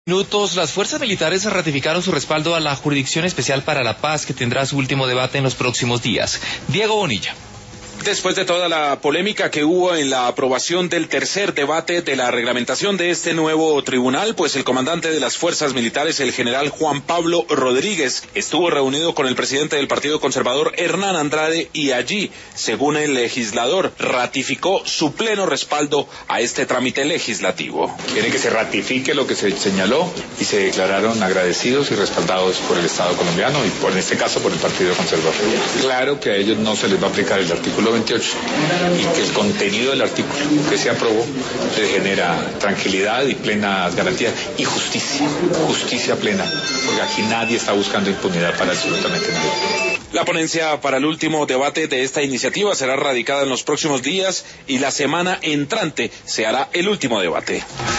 Minutos, las fuerzas militares ratificaron su respaldo a la Jurisdicción Especial para la Paz, que tendrá su último debate en los próximos días. Diego Bonilla. Después de toda la polémica que hubo en la aprobación del tercer debate de la reglamentación de este nuevo tribunal, pues el comandante de las fuerzas militares, el general Juan Pablo Rodríguez, estuvo reunido con el presidente del Partido Conservador, Hernán Andrade, y allí, según el legislador, ratificó su pleno respaldo a este trámite legislativo. Quiere que se ratifique lo que se señaló y se declararon agradecidos y respaldados por el Estado colombiano y en este caso por el Partido Conservador. Claro que a ellos no se les va a aplicar el artículo 28 y que el contenido del artículo que se aprobó les genera tranquilidad y plenas garantías y justicia plena, porque aquí nadie está buscando impunidad para absolutamente nadie. La ponencia para el último debate de esta iniciativa será radicada en los próximos días y la semana entrante se hará el último debate.